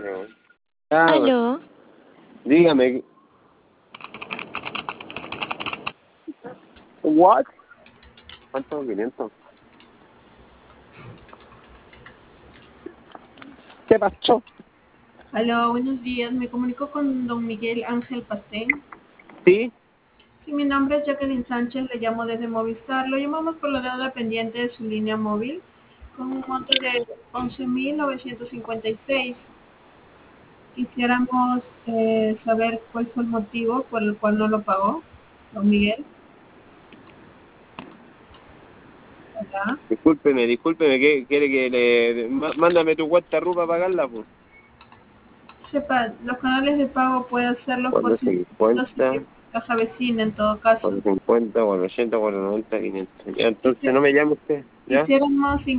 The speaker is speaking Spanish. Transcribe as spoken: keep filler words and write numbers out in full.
Ah, Aló, dígame. What? ¿Cuánto? quinientos. ¿Qué pasó? Aló, buenos días. Me comunico con don Miguel Ángel Pastén. ¿Sí? Sí, mi nombre es Jacqueline Sánchez, le llamo desde Movistar. Lo llamamos por la deuda pendiente de su línea móvil con un monto de once mil novecientos cincuenta y seis. Quisiéramos eh, saber cuál fue el motivo por el cual no lo pagó, don Miguel. Hola. Discúlpeme, discúlpeme. ¿Qué quiere que le... má- Mándame tu cuenta R U para pagarla, pues? Sepa, los canales de pago puede hacerlos por sus distintos cuatrocientos sitios, caja vecina en todo caso. cincuenta, cuatrocientos cincuenta, cuatrocientos noventa, quinientos. Ya, entonces Quisi- no me llame usted, ¿ya? Quisiéramos